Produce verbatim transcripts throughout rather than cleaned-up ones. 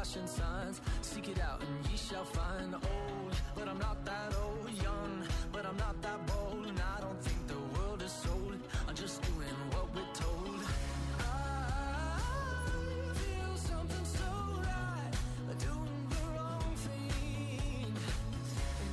flashing signs. Seek it out and ye shall find. Old, but I'm not that old. Young, but I'm not that bold. And I don't think the world is sold. I'm just doing what we're told. I feel something so right, doing the wrong thing. And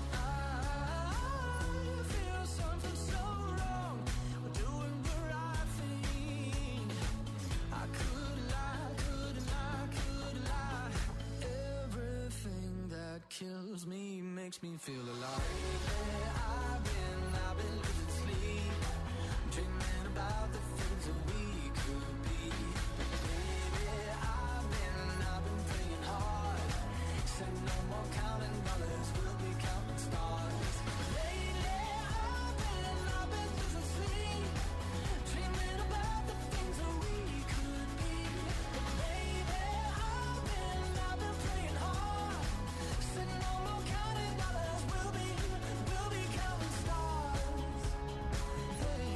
I feel something so wrong, doing the right thing. I could lie, could lie, could lie. Everything that kills me makes me feel alive. Yeah, I've been, I've been losing sleep, dreaming about the things that we could be. Baby, I've been, I've been praying hard. Said no more counting dollars, we'll be counting stars. Lately, I've been, I've been losing sleep, dreaming about the things that we could be. Baby, I've been, I've been praying hard. Said no more counting dollars, we'll be, we'll be counting stars. Hey.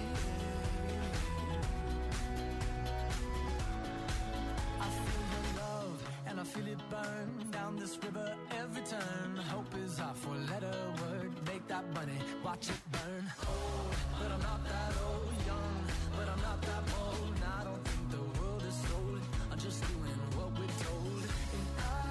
I feel your love and I feel it burn down this river every turn. Hope is our four-letter word. Make that money, watch it burn. Old, but I'm not that old. Young, but I'm not that bold. And I don't think the world is sold. I'm just doing what we're told. And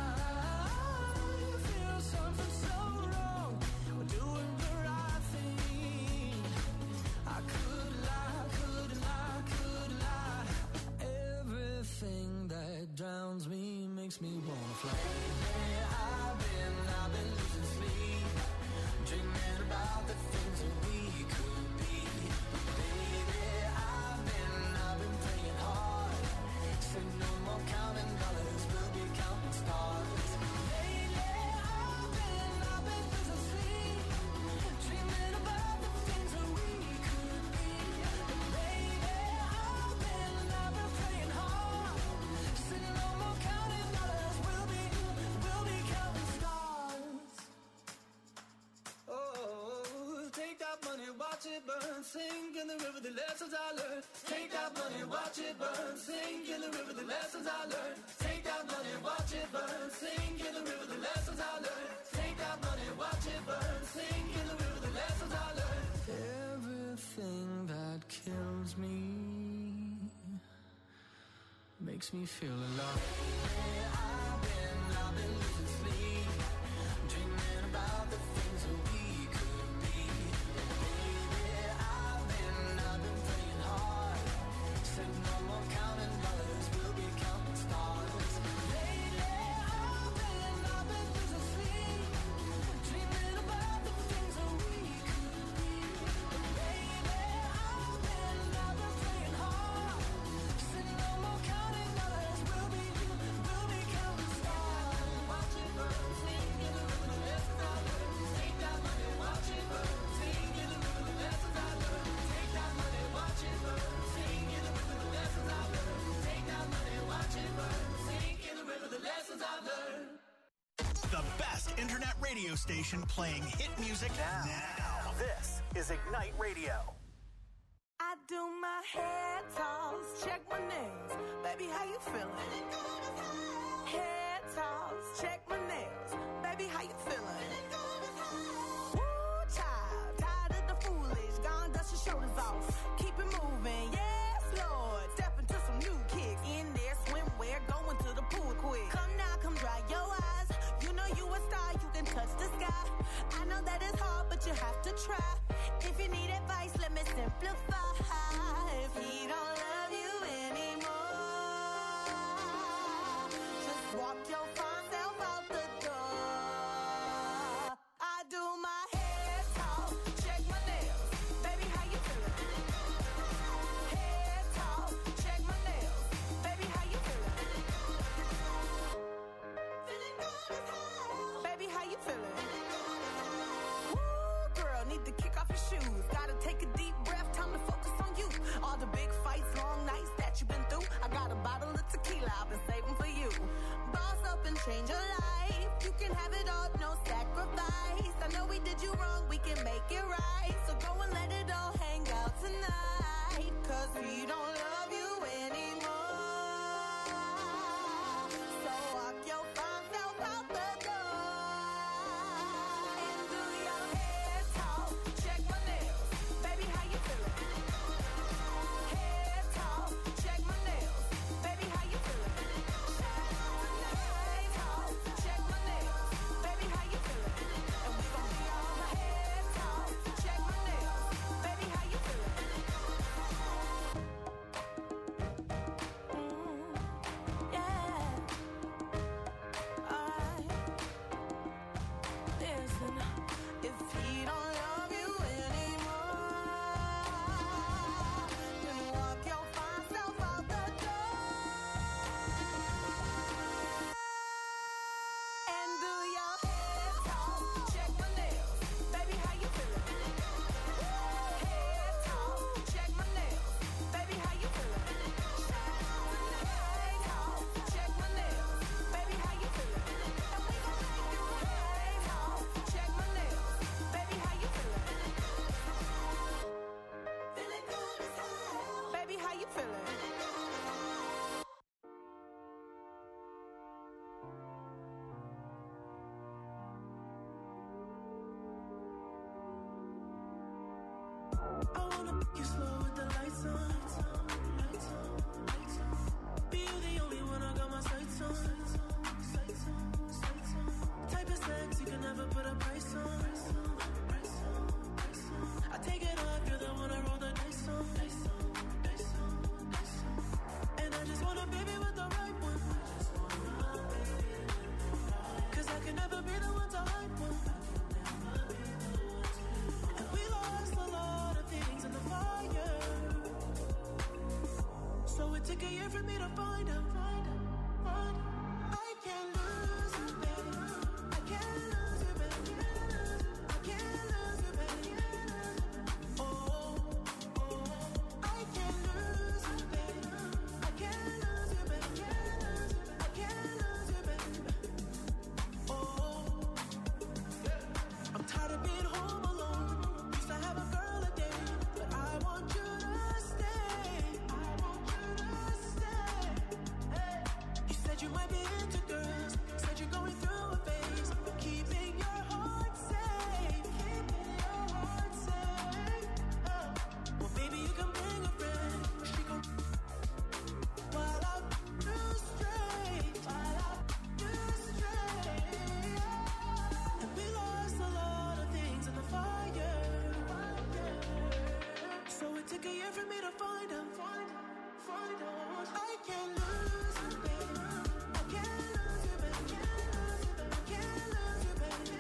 I feel something so wrong. We're doing the right thing. I could lie, could lie, could lie. Everything that drowns me makes me wanna fly. Hey, I've been, I've been losing sleep, dreaming about the things that we could be. Baby, I've been, I've been praying hard. Said no more counting dollars, we'll be counting stars. Lately, I've been, I've been losing sleep, dreaming about the things that we could be. Baby, I've been, I've been praying hard. Said no more counting dollars, we'll be, we'll be counting stars. Oh, take that money, watch it burn, sink in the river, the lessons I learned. Take that money, watch it burn, sink in the river, the lessons I learned. Take that money, watch it burn, sink in the river, the lessons I learned. Take that money, watch it burn, sink in the river, the lessons I learned. Everything that kills me makes me feel alive. Hey, I've been, I've been losing sleep, dreaming about the things that we could be. Baby, I've been, I've been praying hard. Said no more counting dollars, we'll be counting stars. Lately, I've been, I've been losing sleep, dreaming about the things that we could be. Baby, I've been, I've been praying hard. Said no more counting dollars, we'll be, we'll be counting stars. Watch it burn, sing in the river, the lessons I learned. Take that money, watch it burn, sing in the river, the lessons I learned. Take that money, watch it burn, sing in the river, the lessons I learned. Take that money, watch it burn, sing in the river, the lessons I learned. The best internet radio station playing hit music now. now. This is Ignite Radio. I do my hair toss, check my nails. Baby, how you feeling? Hair toss, check my nails. Baby, how you feeling? Woo, child, tired of the foolish. Gone, dust your shoulders off. Keep it moving, yes, Lord. Step into some new kicks. In there, swimwear, going to the pool quick. Come now, come dry your eyes. You know you a star, you can touch the sky. I know that it's hard, but you have to try. If you need advice, let me simplify. If he don't love you anymore, just walk your fine self out the door. I do my hair talk, check my nails. Baby, how you feeling? Hair talk, check my nails. Baby, how you feeling? Feeling good as hell. Baby, how you feeling? Woo, girl, need to kick off your shoes. Gotta take a deep breath, time to focus on you. All the big fights, long nights that you've been through. I got a bottle of tequila I've been saving for you. Boss up and change your life. You can have it all, no sacrifice. I know we did you wrong, we can make it right. So go and let it all hang out tonight. Cause we don't love you anymore. So walk your fine wanna make you slow with the lights on. Be you the only one I got my sights on. Type of sex you can never put a price on. I take it off, you're the one I roll the dice on. And I just want a baby with the right one. Cause I can never be the one to hype one. And we lost a lot of things in the fire. So it took a year for me to find out. I can't lose you, baby. I can't lose you, baby. I can't lose you, baby. Oh, oh, I can't lose you, baby. I can't lose you, baby. I can't lose you, baby. Oh, I'm tired of being home alone. Used to have a girl a day, but I want you to stay. I want you to stay. Hey. You said you might be into girls. Said you're going through a phase. Keeping your heart safe. Keeping your heart safe. Oh. Well, baby, you can bring a friend. She gon' while I do straight. While I do straight. And we lost a lot of things in the fire. So it took a year for me to find out. I can't lose you, baby. I can't lose you, baby. I can't lose you, baby.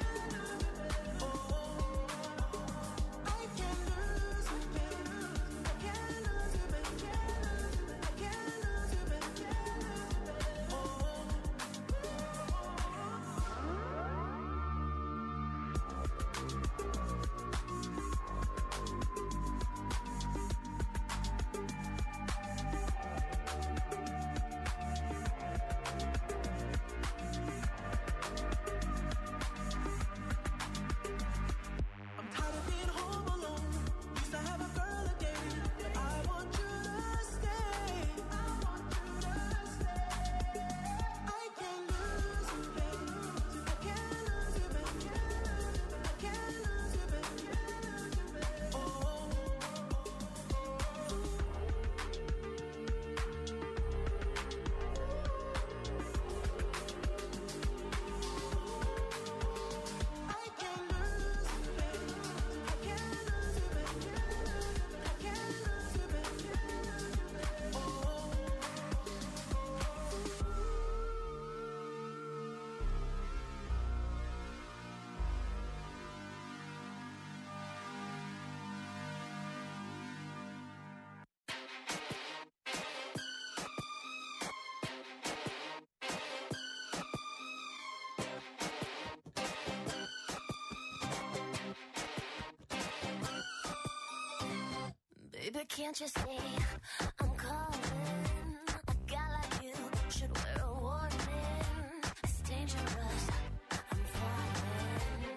Oh, I can't lose you, baby. I can't lose you, baby. I can't lose you, baby. I'm tired of being home alone. Used to have a girl a day, but I want you to stay. I want you to stay. I can't lose you, baby. I can't lose you, baby. I can't lose you, baby. Oh. I can't lose you, baby. I can't lose you, baby. I can't lose you, baby. Oh. Baby, can't you see I'm calling? A guy like you should wear a warning. It's dangerous. I'm falling.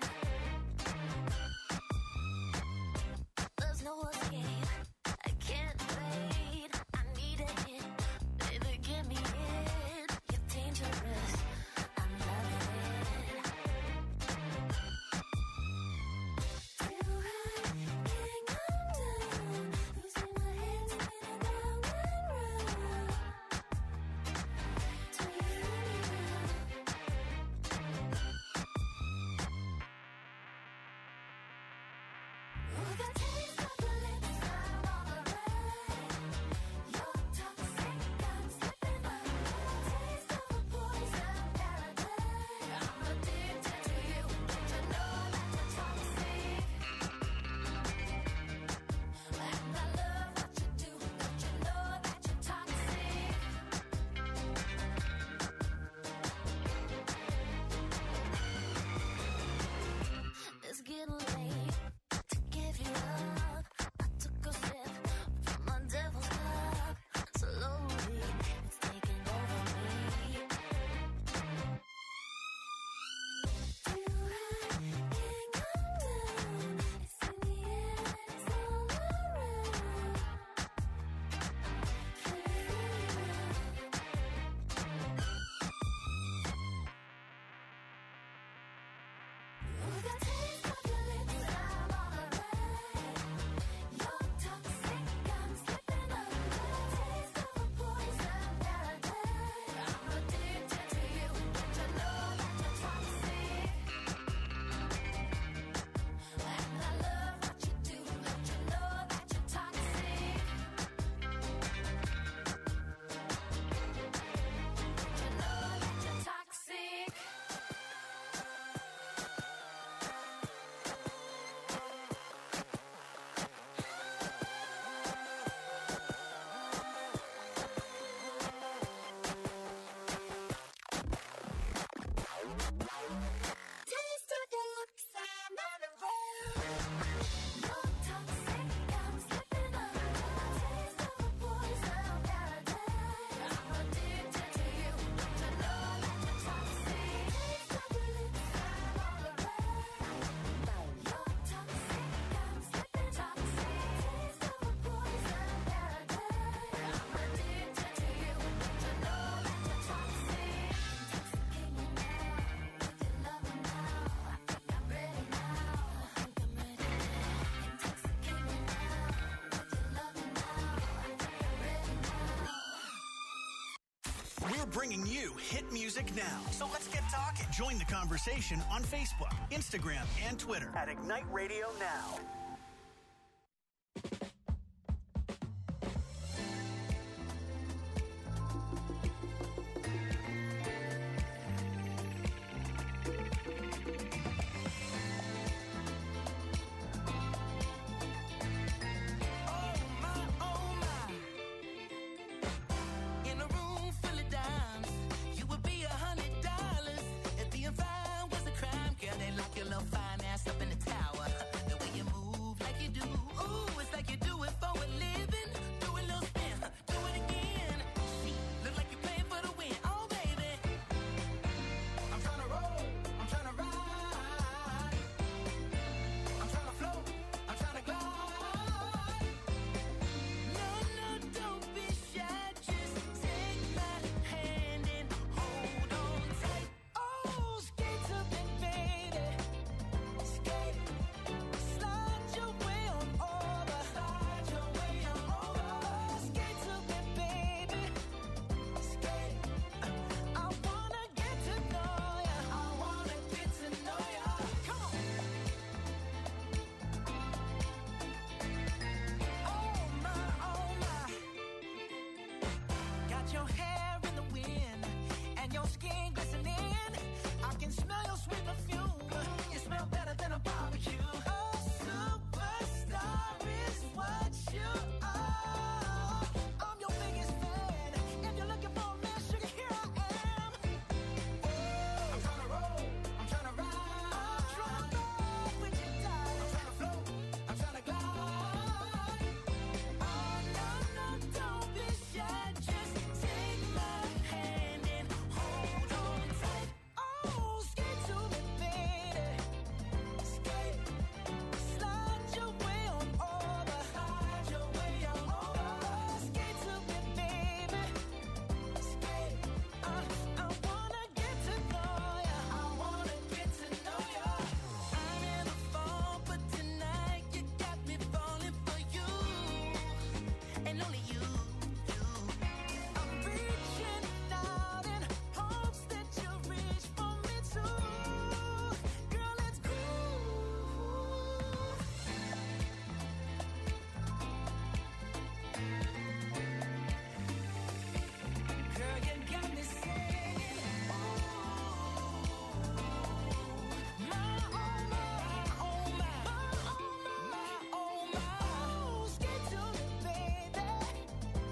There's no escape. I can't wait. I need a hit. Baby, give me it. You're dangerous. I'm loving it. Too high, can't come down. Losing my head, spinning We're bringing you hit music now. So let's get talking. Join the conversation on Facebook, Instagram, and Twitter at Ignite Radio Now. Your hair in the wind and your skin glistening. I can smell your sweet perfume. You smell better than a barbecue. A superstar is what you are. I'm your biggest fan. If you're looking for a man, sugar, here I am. I'm tryna roll, I'm tryna ride, I'm tryna roll with you tight. I'm tryna float, I'm tryna glide. Oh no, no, don't be shy, just take my hand and hold on tight. Oh, skate to me, baby. Skate, slide your way on over. Slide your way on over. Skate to me, baby. Skate, I, I wanna get to know ya. I wanna get to know ya. I never fall, but tonight you got me falling for you, and only you. I'm reaching out in hopes that you reach for me too. Girl, let's groove. Girl, you got me singing. Oh, my, oh, my, oh, my, my, oh, my, oh, my. Skate to me, baby.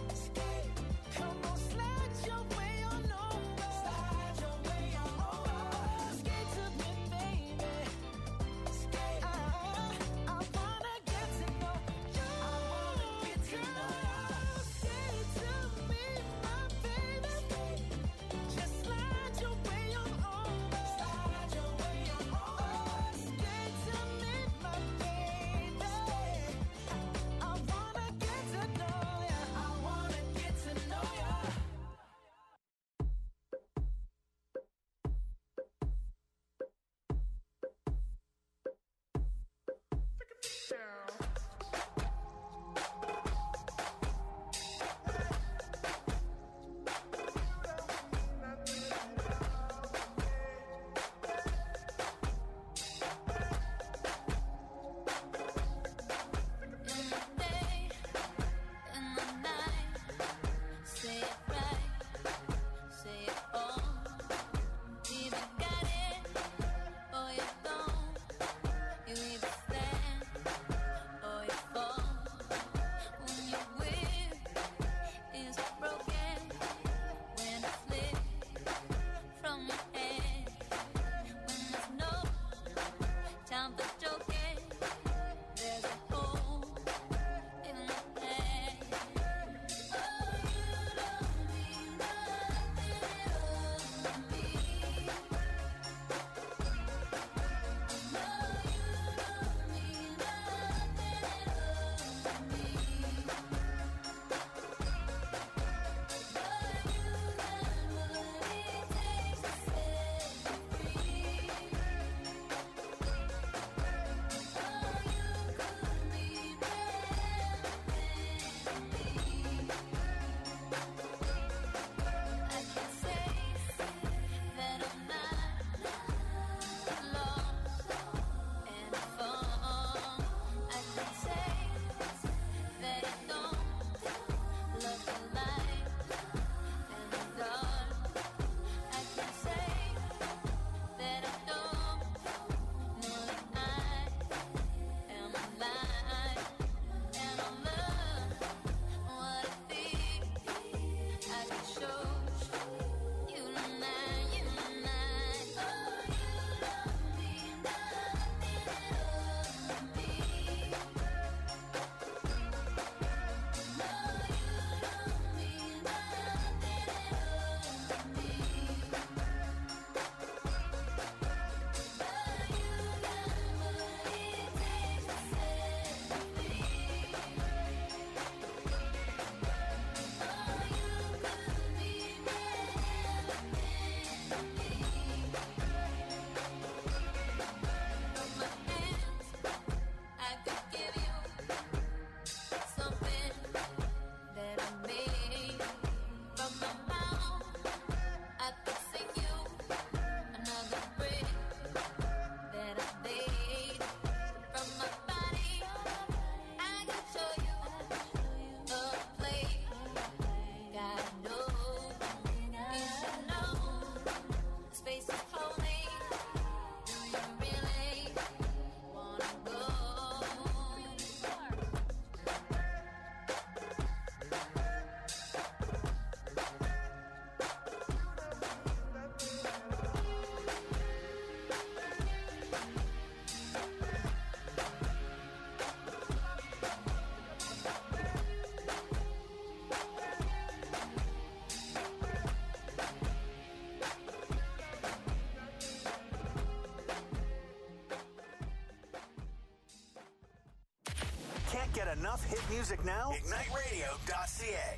Can't get enough hit music now? ignite radio dot c a.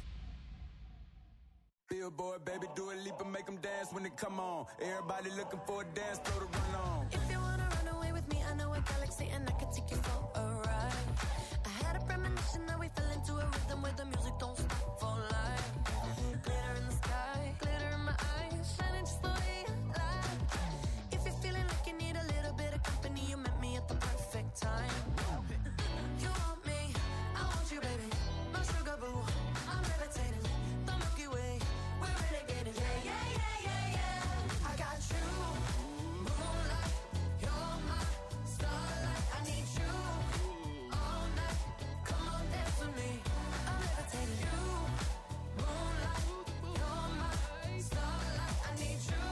Billboard, baby, do a leap and make them dance when they come on. Everybody looking for a dance floor to run on. If you wanna run away with me, I know a galaxy and I can take you for a ride. I had a premonition that we fell into a rhythm where the music don't stop for life. Glitter in the sky, glitter in my eyes, shining just the way I like. If you're feeling like you need a little bit of company, you met me at the perfect time. You want me, I want you, baby. My sugar boo, I'm levitating. The Milky Way, we're renegading. Yeah, yeah, yeah, yeah, yeah. I got you, moonlight. You're my starlight. I need you all night. Come on, dance with me. I'm levitating. You, moonlight. You're my starlight. I need you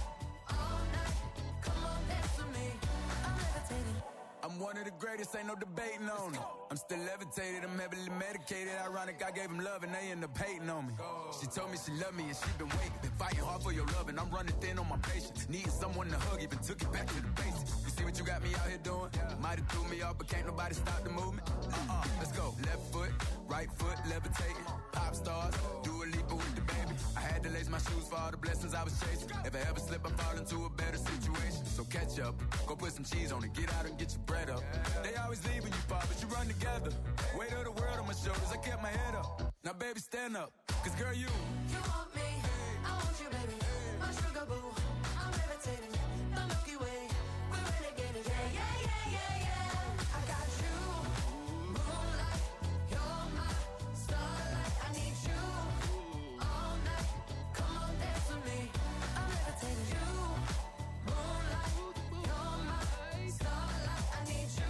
all night. Come on, dance with me. I'm levitating. I'm one of the greatest, ain't no debating on it. I'm still levitated, I'm heavily medicated. Ironic, I gave them love and they end up hating on me. She told me she loved me and she been waiting. Been fighting hard for your love and I'm running thin on my patience. Needing someone to hug, even took it back to the basics. You see what you got me out here doing? Might have threw me off, but can't nobody stop the movement. Uh-uh, let's go. Left foot, right foot, levitating. Pop stars, do a leap with the baby. I had to lace my shoes for all the blessings I was chasing. If I ever slip, I fall into a better situation. So catch up, go put some cheese on it, get out and get your bread up. They always leaving you far, but you run together. Weight of the world on my shoulders, I kept my head up. Now baby, stand up, cause girl, you You want me, I want you, baby. My sugar boo, I'm levitating. The Milky Way, we're renegading. Yeah, yeah, yeah, yeah, yeah. I got you, moonlight. You're my starlight. I need you all night. Come on, dance with me. I'm levitating. You, moonlight. You're my starlight. I need you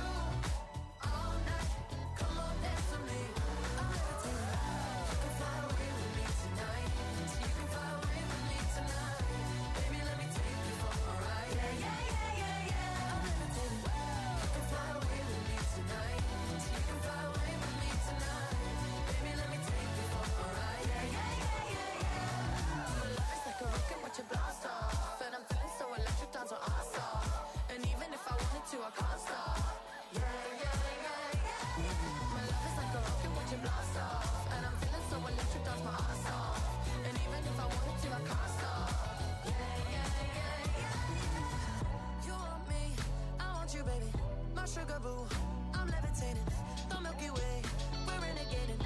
all night. Come on, dance with me. I'm levitating. You can fly away with me tonight. You can fly away with me tonight. Baby, let me take you for a ride. Yeah, yeah, yeah, yeah, yeah. I'm levitating. You can fly away with me tonight. You can fly away with me tonight. Baby, let me take you for a ride. Yeah, yeah, yeah, yeah, yeah. My love is like a rocket, watch it blast off. And I'm feeling so electric, dance on our off. And even if I wanted to, I can't stop. Yeah, yeah, yeah, yeah. My love is like a rocket, watch it blast off. And I'm feeling so electric, dance my ass off. And even if I wanted to, I can't stop. Yeah, yeah, yeah, yeah. You want me, I want you, baby. My sugar boo, I'm levitating. The Milky Way, we're renegading.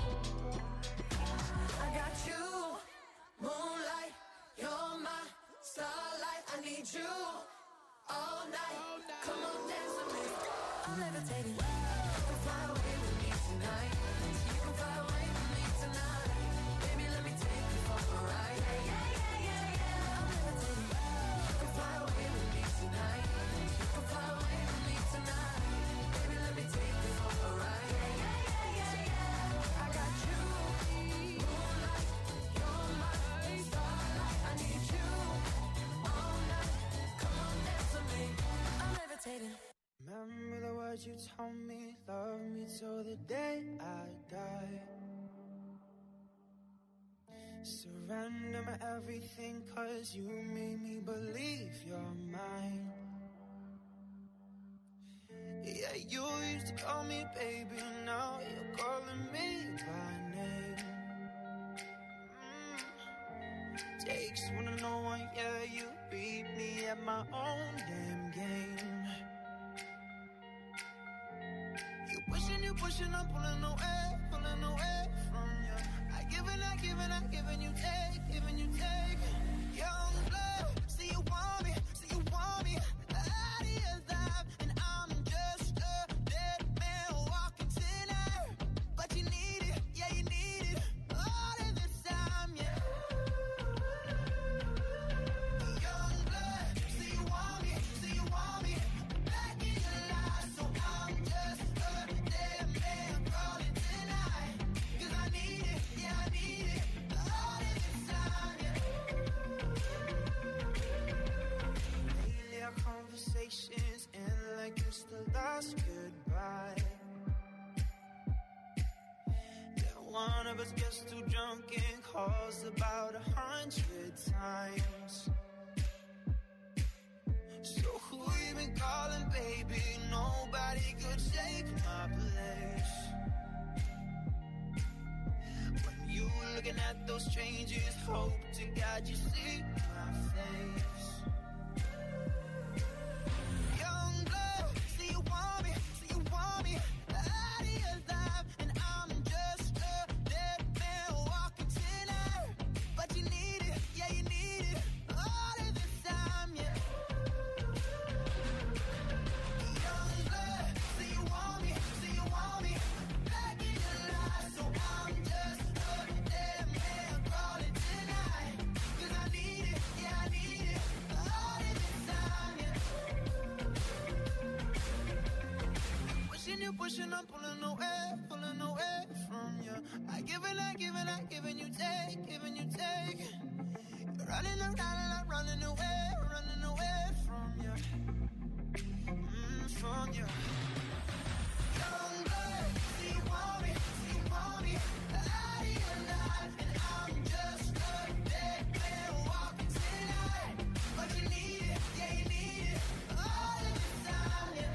I got you, moonlight. You're my starlight. I need you all night. Come on, dance with me. I'm levitating. You can fly away with me tonight. You can fly away with me tonight. Baby, let me take you for a ride. Yeah, yeah, yeah, yeah, yeah. I'm levitating. You can fly away with me tonight. You can fly away with me tonight. Baby, let me take you for a ride. Yeah, yeah, yeah, yeah, yeah. I got you, moonlight. You're my starlight. I need you all night. Come on, dance with me. I'm levitating. Remember the words you told me, love me till the day I die. Surrender my everything, cause you made me believe you're mine. Yeah, you used to call me baby, now you're calling me by name. Mm. Takes one to know one, yeah, you beat me at my own damn game. You pushing, you pushing, I'm pulling away, pulling away from you. I give and I give and I give and you take, give and you take. Young blood, see you want me, see you want me. Out of your life, and I'm just a dead man walking tonight. But you need it, yeah, you need it. All of this time, yeah. Young blood, see you want me, see you want me. Back in your life, so I'm just a dead man calling tonight. Cause I need it, yeah, I need it. All of this time, yeah. Lately our conversations end like it's the last goodbye. Yeah, one of us gets too drunk and calls about a hundred times. So who you been calling, baby? Nobody could take my place. looking at those changes. Hope to God you see my face. Young blood, see you want me, see you want me out of your life, and I'm just a dead man walking tonight. But you need it, yeah you need it, all of this time, yeah. Young blood, see you want me, see you want me back in your life, so I'm just a dead man crawling tonight. 'Cause I need it, yeah I need it, all of this time, yeah. Pushing you, pushing, I'm pulling away, pulling away from you. I give and I give and I give and you take, giving you take. You're running around and I'm running away, running away from you, mm, from you. Young blood, see you want me, see you want me out of your life, and I'm just a dead man walking tonight. But you need it, yeah you need it, all of this time, yeah.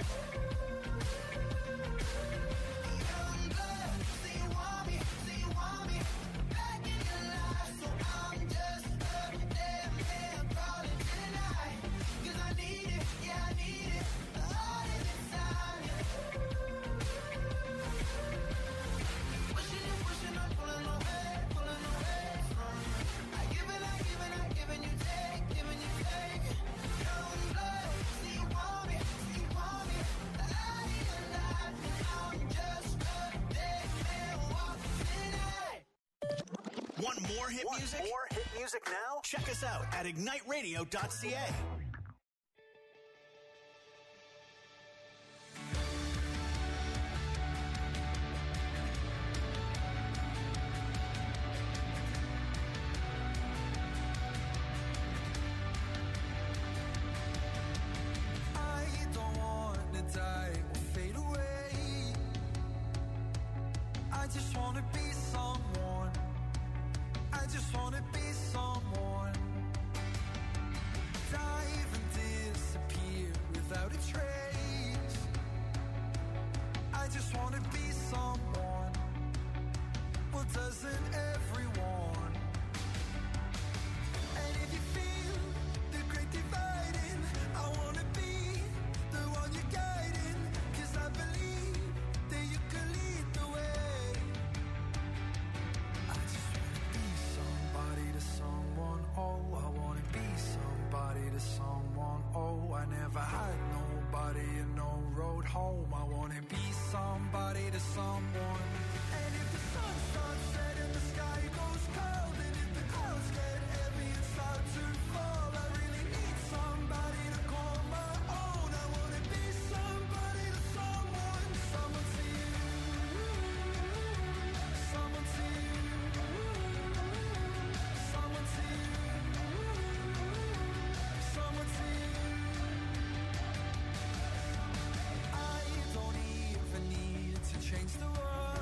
Young blood, see you want me, see you want me back in your life, so I'm just a dead man crawling tonight. 'Cause I need it, yeah I need it, all of this time, yeah. Pushing you, pushing, I'm pulling away, pulling away from you. I give and I give and I give and you take, giving you take. Young blood, see you want me, see you want me out of your life, and I'm just a dead man walking tonight. Want more hit music? More hit music now? Check us out at ignite radio dot c a. I don't wanna die or fade away. I just wanna be someone. I just wanna be someone. Dive and disappear without a trace. I just wanna be someone. Well, doesn't everyone? And if you feel the great dividing, I wanna be the one you're guiding. 'Cause I believe that you can lead the way. I just wanna be somebody to someone. Oh, I wanna be somebody to someone. Oh, I never had nobody and no road home. I wanna be somebody to someone. And if the sun starts setting, the sky goes cold, and if the clouds get heavy and start to fall, I really need somebody to call my own. I wanna be somebody to someone. Someone to you, someone to you, someone to you, someone to you. I don't even need to change the world.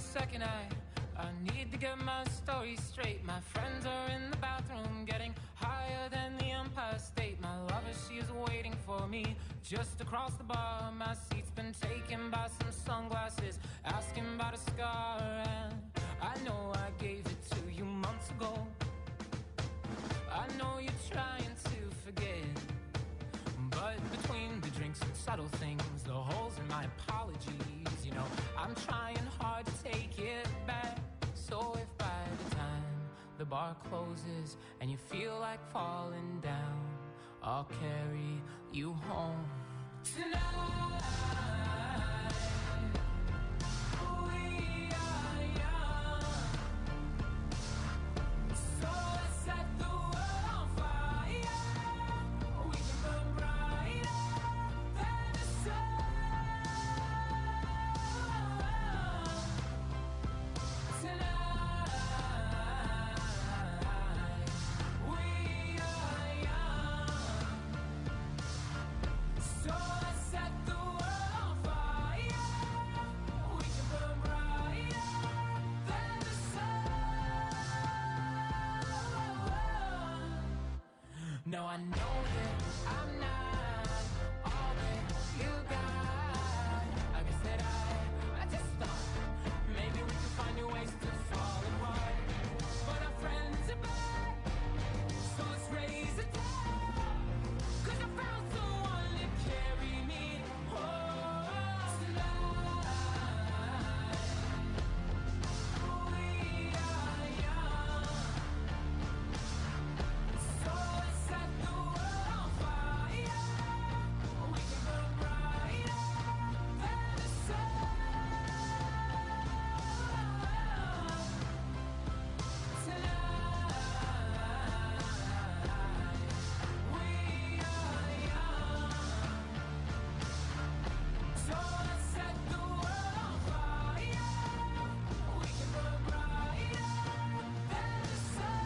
second. I, I need to get my story straight. My friends are in the bathroom getting higher than the Empire State. My lover, she is waiting for me just across the bar. My seat's been taken by some sunglasses, asking about a scar. And I know I gave it to you months ago. I know you're trying to forget, but between the drinks and subtle things, the holes in my apologies, you know, I'm trying hard to take it back. So if by the time the bar closes and you feel like falling down, I'll carry you home tonight. We are young, so let's set the world on fire. We can burn brighter than the sun tonight. We are young, so let's set the world on fire. We can burn brighter than the sun. No, I know that I'm not all that you got. I guess that I, I just thought maybe we could find new ways to fall apart. But our friends are back, so let's raise a toast. 'Cause I found someone to carry me home tonight. We are young, so let's set the world on fire. We can burn brighter than the sun tonight. We are young, so let's set the world on fire. We can burn brighter than the sun.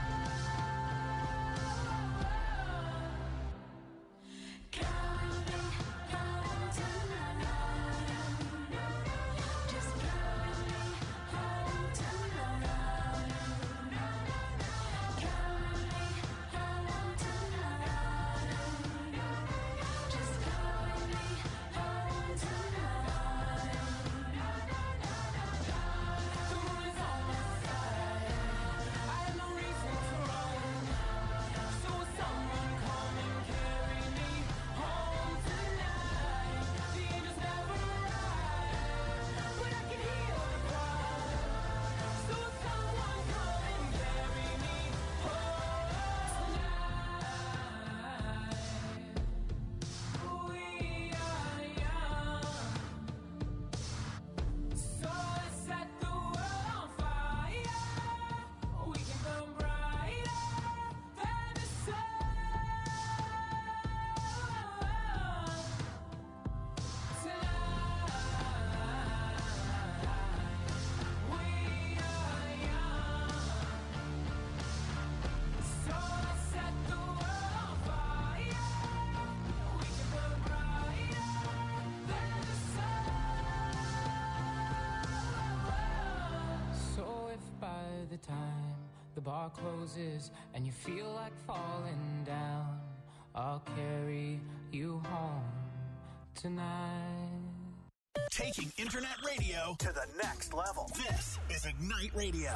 Carry me home tonight. Just carry me home tonight. Carry me home tonight. Just carry me home tonight. The moon is on my side. I have no reason to run. So will someone come and carry me home tonight? The angels never arrive, but I can hear the cry. So will someone come and carry me home tonight? We are young, so let's set the world on fire. We can burn brighter than the sun tonight. We are young, so let's set the world on fire. We can burn brighter than the sun. So if by the time the bar closes and you feel like falling down, I'll carry you home tonight. Taking internet radio to the next level. This is Ignite Radio.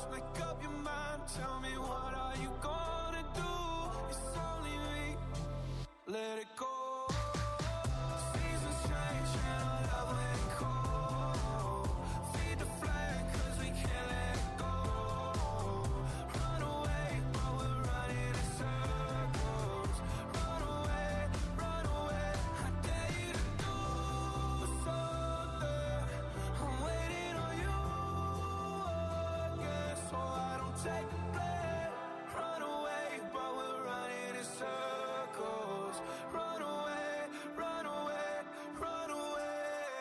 Make up your mind, tell me what are you gonna do? It's only me, let it go. Seasons change and our love ain't cold. Feed the flame cause we can't let it go. Run away while we're running in circles. Run away, run away, I dare you to do something. I'm waiting on you again, so I don't take the blame. Run away while we're running in circles. Run away, run away, run away.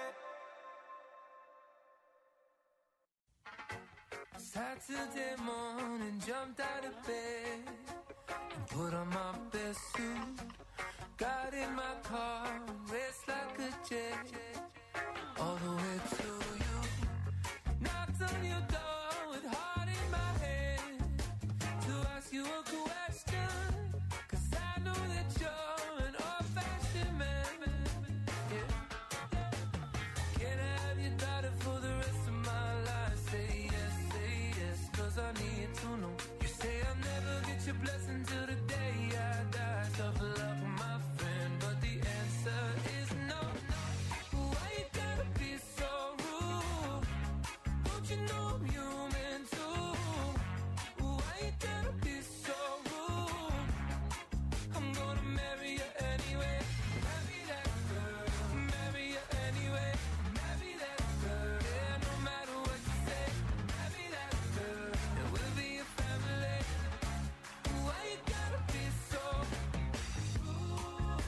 Saturday morning, jumped out of bed and put on my best suit. Got in my car, raced like a jet, all the way to you. Knocked on your door with heart in my hand to ask you a question, cause I know that you're an old-fashioned man. Yeah. Can I have your daughter for the rest of my life? Say yes, say yes, cause I need to know. You say I'll never get your blessing till the day I die. Tough luck, my friend, but the answer is no. Why you gotta be so rude? Don't you know I'm human too? Why you gotta be so rude? I'm gonna marry you anyway. Marry that girl. Marry you anyway. Marry that girl. Yeah, no matter what you say. Marry that girl. And we'll be a family. Why you gotta be so rude?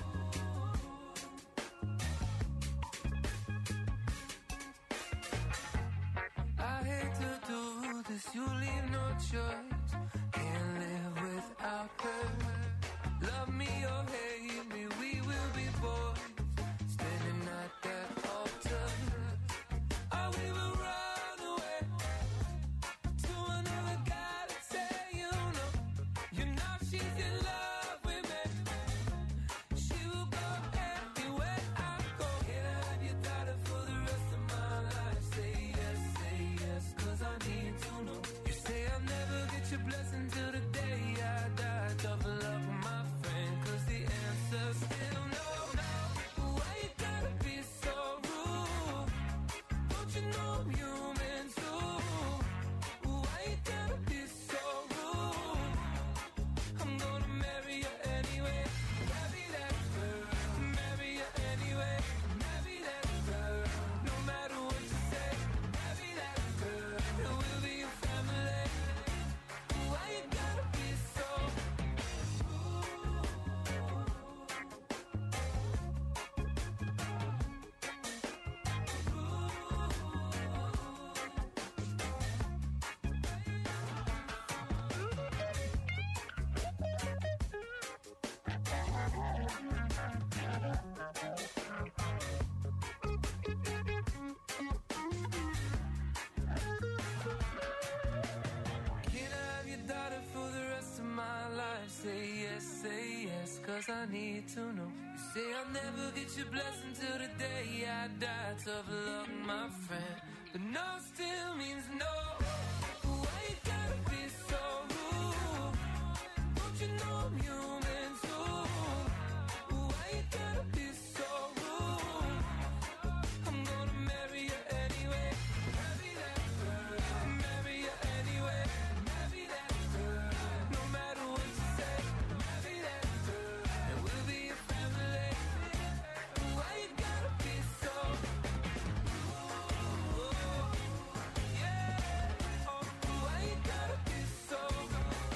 I hate to do this, you leave no choice. Can't live without her. Love me or hate me, we will be boys. Standing at that altar. Or we will run away to another guy that say you know. You know she's in love with me. She will go anywhere I go. Can I have your daughter for the rest of my life? Say yes, say yes, cause I need to know. You say I'll never get your blessing till the day I die. Tough luck, my friend, cause the answer's still no. Why you gotta be so rude? Don't you know I'm human too? Why you gotta be so rude? I'm gonna marry you anyway. Marry that girl. Marry you anyway. Marry that girl. No matter what you say. Marry that girl. And we'll be a family. Why you gotta be so Can I have your daughter for the rest of my life? Say yes, say yes, cause I need to know. You say I'll never get your blessing till the day I die. Tough luck, my friend, but no still means no. Why you gotta be so rude? Don't you know I'm human too? Why you gotta be so rude? I'm gonna marry you anyway. Marry that girl. Marry you anyway. Marry that girl. No matter what you say. Marry that girl. And we'll be a family. Why you gotta be so rude? Yeah. Oh, why you gotta be so rude?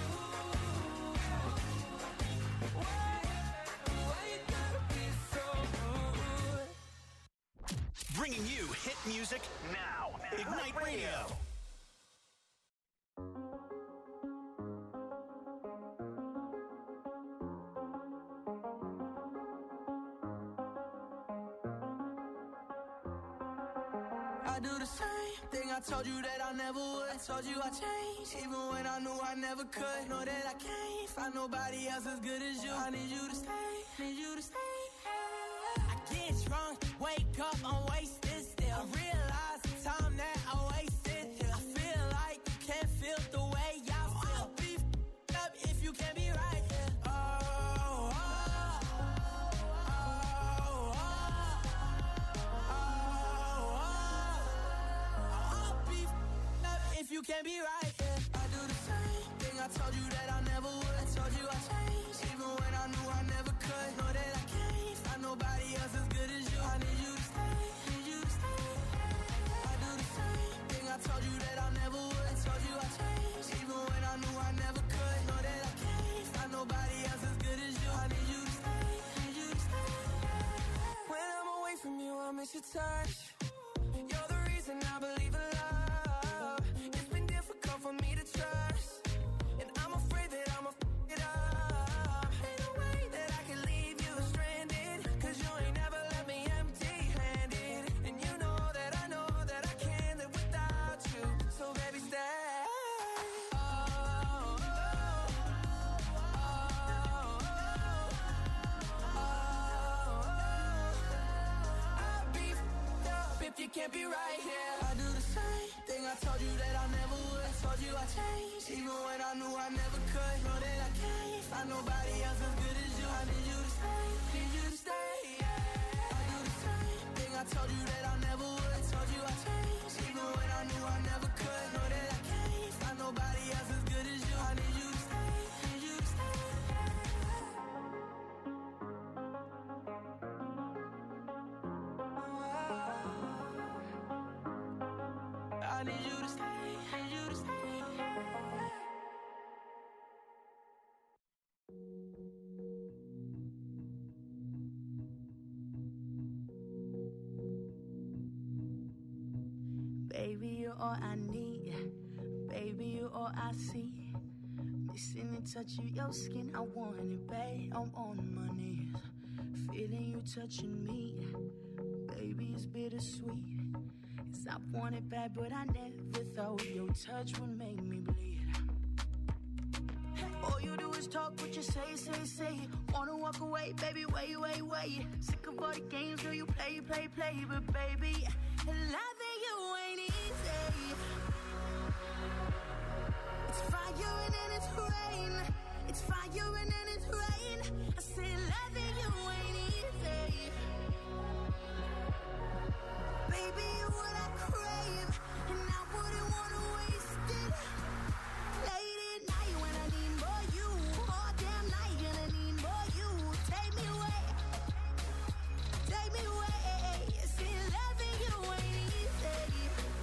Why? Why you gotta be so rude? Bringing you hit music now. Ignite Radio. I do the same thing I told you that I never would. I told you I changed, even when I knew I never could. Know that I can't find nobody else as good as you. I need you to stay, need you to stay. I get drunk, wake up, I'm wasted still. I realize the time that I wasted here. I feel like you can't you can't be right, yeah. I do the same thing, I told you that I never would. I told you I changed, even when I knew I never could. Know that I can't find nobody else as good as you. I need you to stay, need you to stay. I do the same thing, I told you that I never would. I told you I changed, even when I knew I never could. Know that I can't find nobody else as good as you. I need you to stay, need you to stay. When I'm away from you, I miss your touch. You're the reason I believe in love. It's been difficult for me to trust, and I'm afraid that I'ma f*** it up. Ain't no way that I can leave you stranded, cause you ain't never left me empty-handed. And you know that I know that I can't live without you. So baby, stay. Oh, oh, oh, oh. I'll be f***ed up if you can't be right here. I do the same thing, I told you that I never would. I told you I changed, even when I knew I never could. Know that I can't find nobody else as good as you. I need you to stay, need you to stay, yeah. I do the same thing, I told you that I never would. I told you I changed, even when I knew I never could. Know that I can't find nobody else as good as you. I need you to stay, need you to stay. I need you to stay, need you to stay. Baby, you're all I need. Baby, you're all I see. Missing the touch of your skin, I want it, babe. I'm on my knees, feeling you touching me. Baby, it's bittersweet. Cause I want it bad, but I never thought your touch would make me bleed. All you do is talk what you say, say, say. Wanna walk away, baby, wait, wait, wait. Sick of all the games, girl, you play, play, play. But baby, loving you ain't easy. It's fire and then it's rain. It's fire and then it's rain. I say loving you ain't easy. Baby, you're what I crave, and I wouldn't wanna waste it. Late at night when I need more you, all damn night and I need more you. Take me away, take me away. See, loving you ain't easy,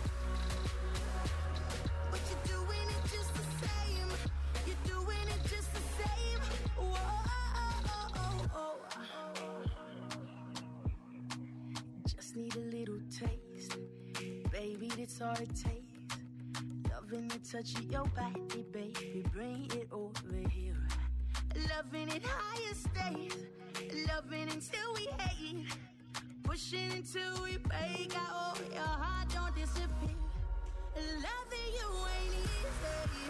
but you're doing it just the same. You're doing it just the same. Whoa, oh, oh, oh, oh. Just need a little taste, baby, that's all it takes. Loving the touch of your body, baby, bring it over here. Loving it higher stays, loving until we hate, pushing until we break out. Oh, your heart don't disappear. Loving you ain't easy.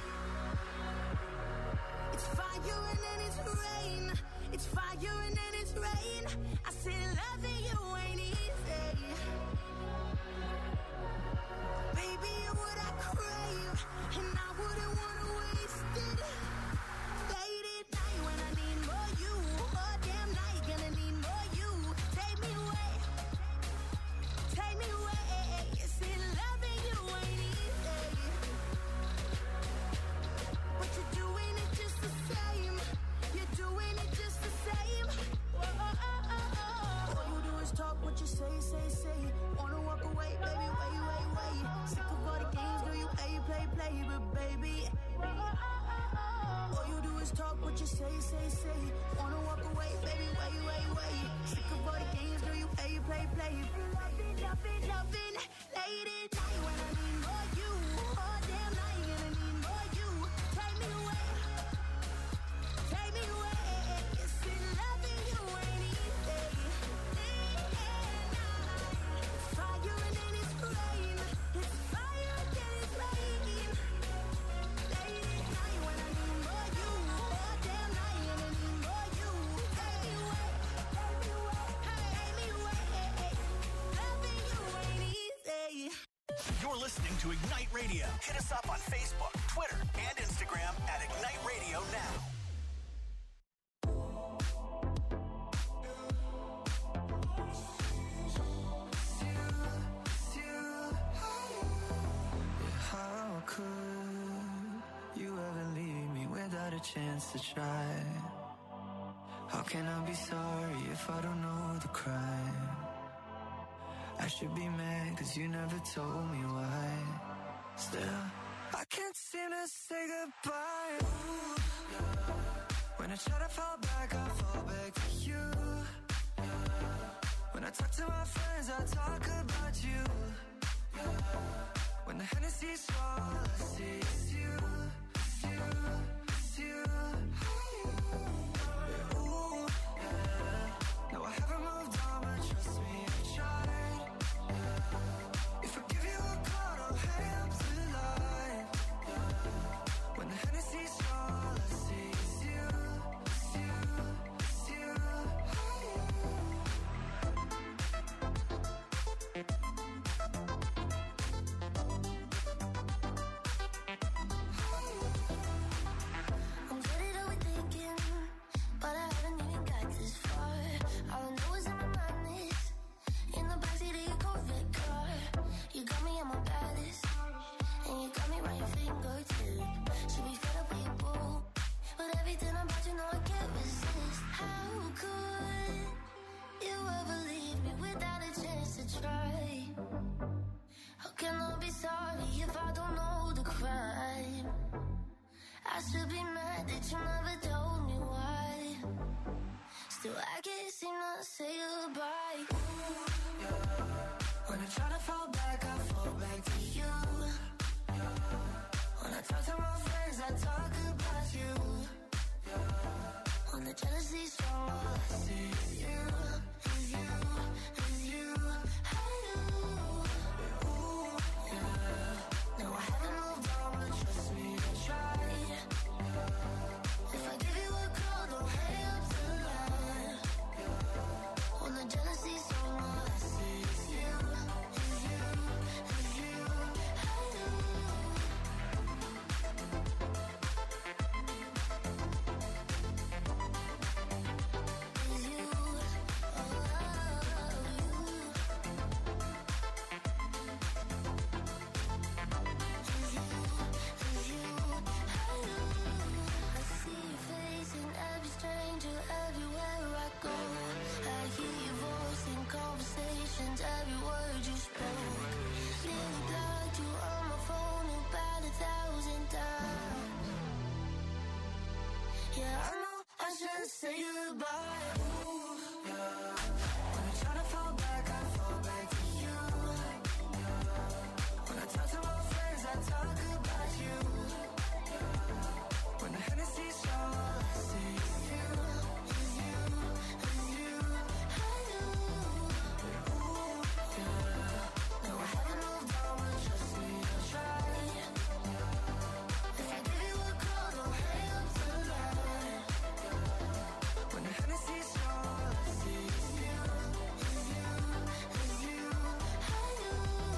It's fire and then it's rain. It's fire and then it's rain. I said loving you ain't easy. Baby, you're what I crave, and I wouldn't wanna waste it. Late at night when I need more you, all damn night gonna need more you. Take me away, take me away. See, loving you ain't easy, but you're doing it just the same. You're doing it just the same. Whoa, oh, oh, oh. All you do is talk what you say, say, say. Wanna walk away, baby, wait, wait, wait. Sick of all the games, girl, you play, play, play. But baby, all you do is talk what you say, say, say. Wanna walk away, baby, wait, wait, wait. Sick of all the games, girl, you play, play, play. Loving, loving, loving. Late at night when I need more you, all damn night and I need more you. Take me away, take me away. See, loving you ain't easy. It's fire and then it's rain. It's fire and then it's rain. Late at night when I need more you, all damn night and I need more you. Take me away, take me away, take me away. Loving you ain't easy. You're listening to Ignite Radio. Hit us up on Facebook, Twitter, and Instagram at Ignite Radio Now. How chance to try. How can I be sorry if I don't know the crime? I should be mad cause you never told me why. Still, I can't seem to say goodbye. Ooh, yeah. When I try to fall back, I fall back to you. Yeah. When I talk to my friends, I talk about you. Yeah. When the Hennessy's all I see is you, it's you, it's you. Yeah, ooh, yeah. No, I haven't moved on, but trust me, I tried. Yeah. If I give you a call, don't hang up the line. Yeah. When the Hennessy's all I see is you, it's you, it's you. I'm getting overthinking, but I haven't even got this far. All I know is in my mind is in the backseat of your Corvette car. You got me on my baddest, and you got me right your fingertip. Should be fed up with your boo, but everything about you know I can't resist. How could you ever leave me without a chance to try? How can I be sorry if I don't know the crime? I should be mad that you never told me why. Still, I can't seem to say goodbye. Ooh, yeah. When I try to fall back, I fall back to you. Yeah. When I talk to my friends, I talk about you. Yeah. When the jealousy's strong, all I see is you, is you, is you. I do. Ooh, yeah. No, I haven't moved on, but trust me, I tried. If I give you a call, don't hang up the line. When the jealousy's on, all I see is you, is you, is you. I do. Is you, I see your face in every stranger everywhere I go. I hear your voice in conversations, every word you spoke. Nearly blocked you on my phone about a thousand times. Yeah, I know I should say goodbye. Ooh, yeah. When I try to fall back, I fall back to you. Yeah. When I talk to my friends, I talk about you. When the Hennessy's all I see is you, is you, is you. I do. Ooh, yeah. No, I haven't moved on, but trust me, I tried. If I give you a call, don't hang up the line. When the Hennessy's all I see is you, is you, is you. I do.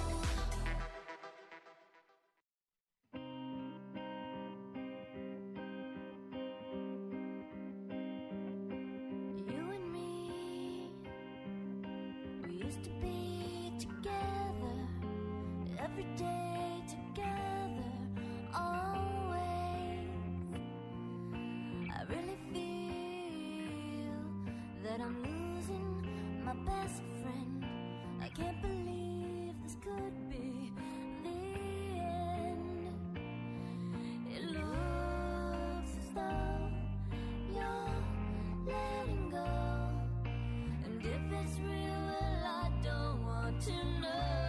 You and me, we used to be together, every day together, always. I really feel that I'm losing my best friend. I can't believe this could be the end. It looks as though you're letting go, and if it's real, well, I don't want to know.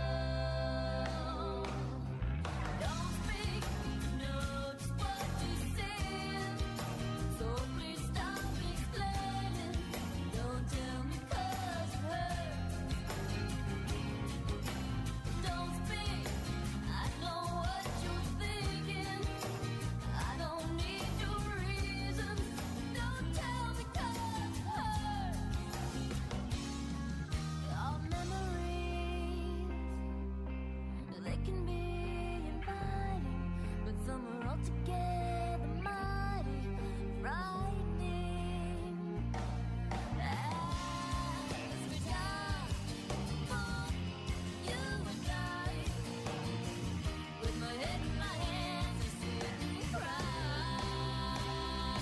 Don't speak, know just what you said, so please stop explaining. Don't tell me 'cause it hurts. Don't speak, I know what you're thinking. I don't need your reasons. Don't tell me 'cause it hurts. Our memories, they can be inviting, but some are altogether mighty frightening. As we die for you and I, with my head in my hands, I sit and cry.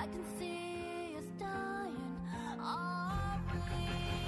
can see us dying. Are we?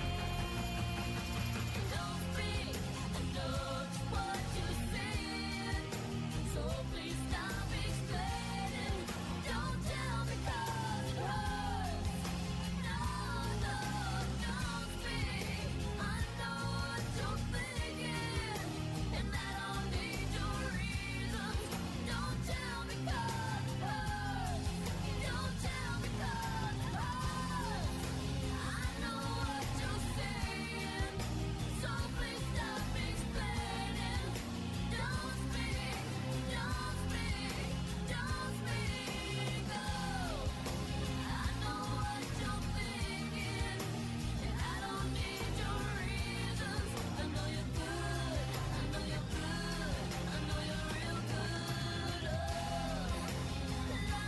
Don't speak, I know just what you're saying. So please stop explaining. Don't tell me 'cause it hurts. No, no, don't speak. I know what you're thinking, and I don't need your reasons. Don't tell me 'cause it hurts. Don't tell me 'cause it hurts. I know what you're saying, so please stop explaining. Don't speak, don't speak, don't speak. No, I know what you're thinking, and I don't need your reasons. I know you're good, I know you're good, I know you're real good. Oh, la,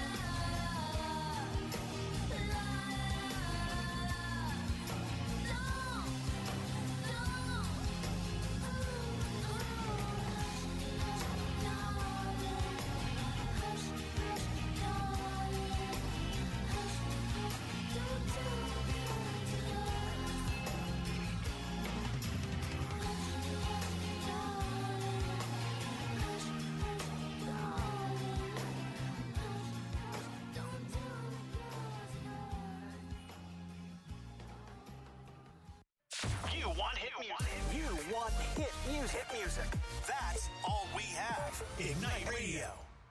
la, la, You want hit music. You want hit music. Hit music. That's all we have. Ignite Radio.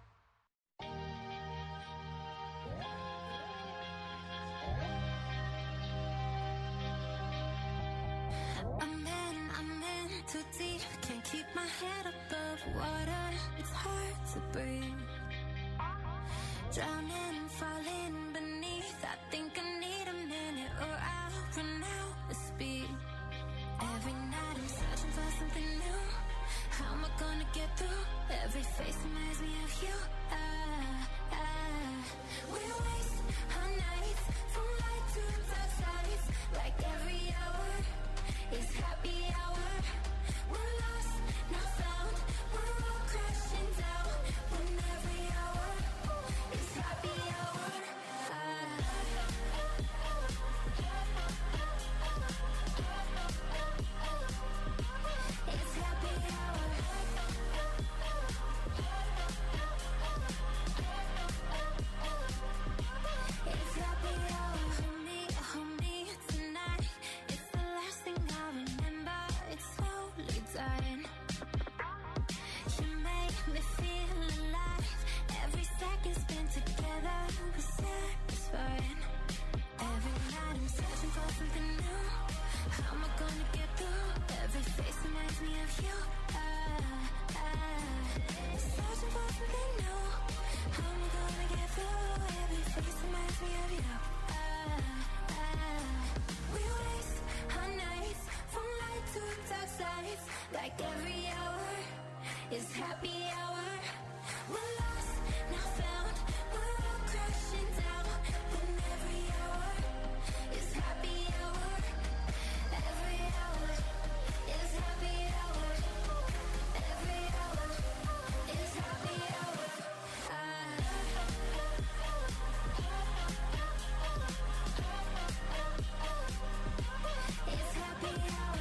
I'm in, I'm in too deep. Can't keep my head above water. It's hard to breathe. Drowning, falling beneath. I think I need a minute or I'll run out of speed. Every night I'm searching for something new. How am I gonna get through? Every face reminds me of you. Ah, ah. We waste our nights from light to dark sides. Like every hour is happy hour. We're lost, not found. We're all crashing down. When every hour is happy hour. Ah. It's happy hour. It's happy hour. Hold me, hold me tonight. It's the last thing I remember. It's slowly dying. You make me feel alive. Every second spent together was satisfying. Every night I'm searching for something new. How am I gonna get through? Every face reminds me of you. Ah, ah. Searching for something new. How am I gonna get through? Every face reminds me of you. Ah, ah. We waste our nights from light to dark sides. Like every hour is happy hour. We're lost, not found. We're all crashing down. When every hour is happy hour. Every hour is happy hour. Every hour is happy hour. Ah. It's happy hour.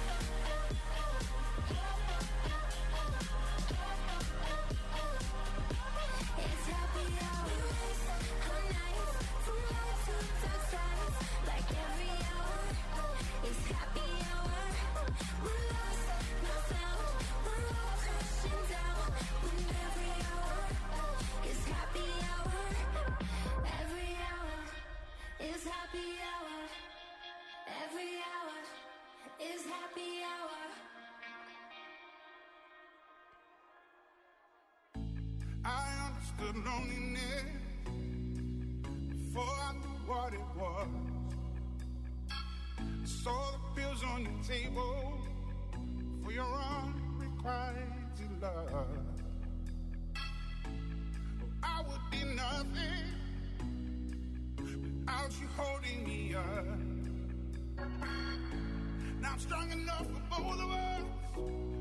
It's happy hour. We waste our nights from light to dark sides. Like every hour is happy hour. We're lost, not found. We're all crashing down. When every hour is happy hour. Every hour is happy hour. Every hour is happy hour. I understood loneliness before I knew what it was. Saw the pills on your table for your unrequited love. I would be nothing without you holding me up. Now I'm strong enough for both of us.